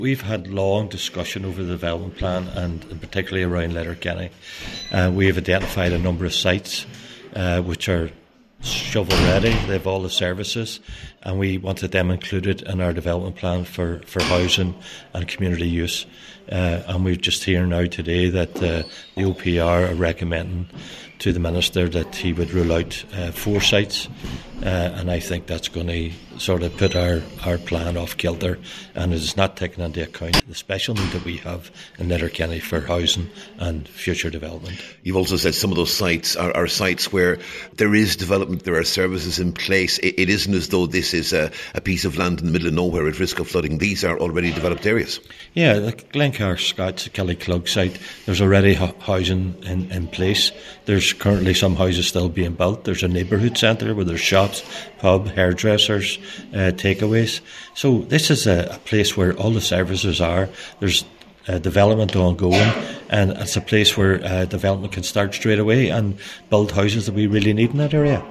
We've had long discussion over the development plan and particularly around Letterkenny. We have identified a number of sites which are shovel ready. They have all the services and we wanted them included in our development plan for housing and community use. And we're just hearing now today that the OPR are recommending to the Minister that he would rule out 4 sites, and I think that's going to sort of put our plan off kilter, and it is not taking into account the special need that we have in Letterkenny for housing and future development. You've also said some of those sites are sites where there is development, there are services in place. It isn't as though this is a piece of land in the middle of nowhere at risk of flooding. These are already developed areas. Yeah, the Glencar Scouts, the Killyclug site, there's already housing in place. There's currently some houses still being built. There's a neighbourhood centre where there's shops, pub, hairdressers, takeaways. So this is a place where all the services are. There's development ongoing, and it's a place where development can start straight away and build houses that we really need in that area.